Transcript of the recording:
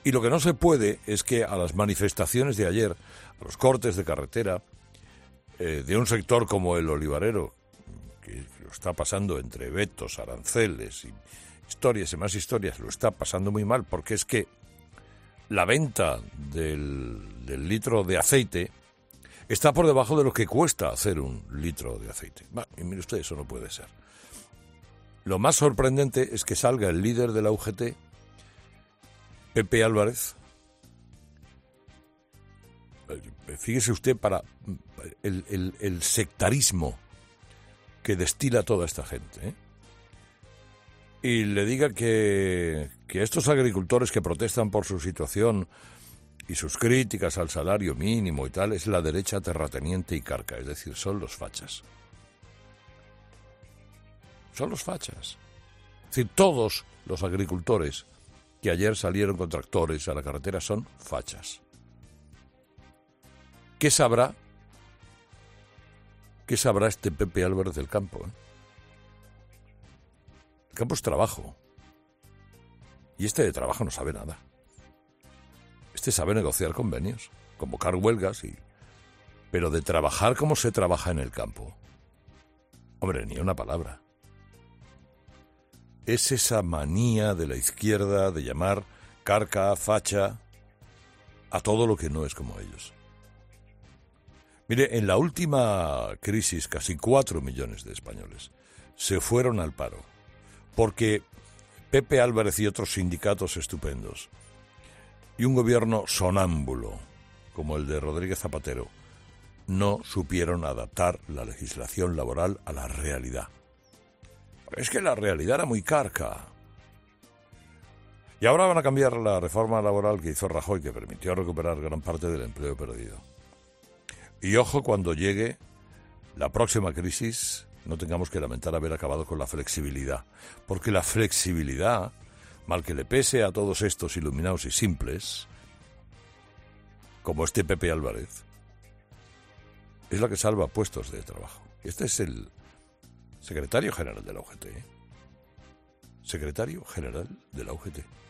Y lo que no se puede es que a las manifestaciones de ayer, a los cortes de carretera, de un sector como el olivarero, que lo está pasando entre vetos, aranceles y historias y más historias, lo está pasando muy mal, porque es que la venta del litro de aceite está por debajo de lo que cuesta hacer un litro de aceite. Y mire usted, eso no puede ser. Lo más sorprendente es que salga el líder de la UGT, Pepe Álvarez. Fíjese usted para el sectarismo que destila toda esta gente, y le diga que estos agricultores que protestan por su situación y sus críticas al salario mínimo y tal, es la derecha terrateniente y carca, es decir, son los fachas. Son los fachas. Es decir, todos los agricultores que ayer salieron con tractores a la carretera son fachas. ¿Qué sabrá este Pepe Álvarez del campo? El campo es trabajo. Y este de trabajo no sabe nada. Este sabe negociar convenios, convocar huelgas, pero de trabajar como se trabaja en el campo, hombre, ni una palabra. Es esa manía de la izquierda de llamar carca, facha, a todo lo que no es como ellos. Mire, en la última crisis casi 4 millones de españoles se fueron al paro porque Pepe Álvarez y otros sindicatos estupendos y un gobierno sonámbulo como el de Rodríguez Zapatero no supieron adaptar la legislación laboral a la realidad. Es que la realidad era muy carca. Y ahora van a cambiar la reforma laboral que hizo Rajoy, que permitió recuperar gran parte del empleo perdido. Y ojo, cuando llegue la próxima crisis, no tengamos que lamentar haber acabado con la flexibilidad. Porque la flexibilidad, mal que le pese a todos estos iluminados y simples, como este Pepe Álvarez, es la que salva puestos de trabajo. Este es el secretario general de la UGT. Secretario general de la UGT.